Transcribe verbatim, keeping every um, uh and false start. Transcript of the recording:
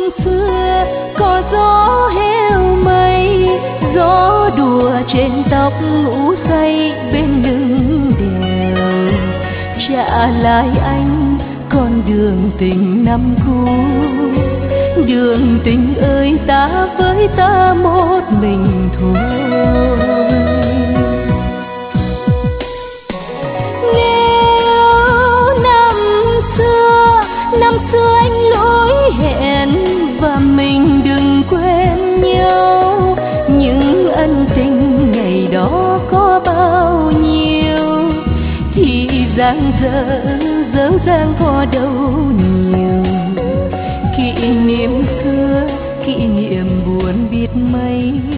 hương xưa có gió heo mây, gió đùa trên tóc ngủ say bên lưng đèo. Trả lại anh con đường tình năm cũ, đường tình ơi ta với ta một mình thôi. Nếu năm xưa, năm xưa anh lỗi hẹn và mình đừng quên nhau, những ân tình ngày đó có bao nhiêu thì giang dở dở dang có đâu nhiều. Kỷ niệm xưa, kỷ niệm buồn biết mấy.